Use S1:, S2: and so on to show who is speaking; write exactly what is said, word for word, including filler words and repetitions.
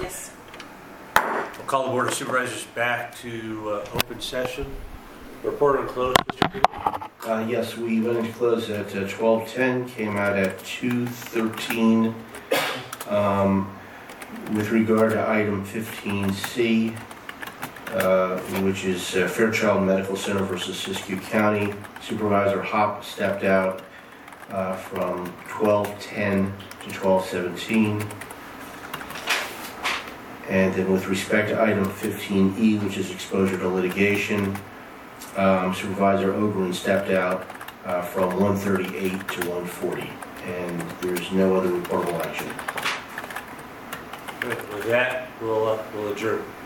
S1: Yes.
S2: We'll call the Board of Supervisors back to uh, open session. Report on close, Mister Cooper.
S3: Uh, yes, we went into close at uh, twelve ten, came out at two thirteen. Um, with regard to item fifteen C, uh, which is uh, Fairchild Medical Center versus Siskiyou County, Supervisor Hopp stepped out uh, from twelve ten to twelve seventeen. And then with respect to item fifteen E, which is exposure to litigation, um, Supervisor Ogren stepped out uh, from one thirty-eight to one forty, and there's no other reportable action.
S2: With that, we'll, uh, we'll adjourn.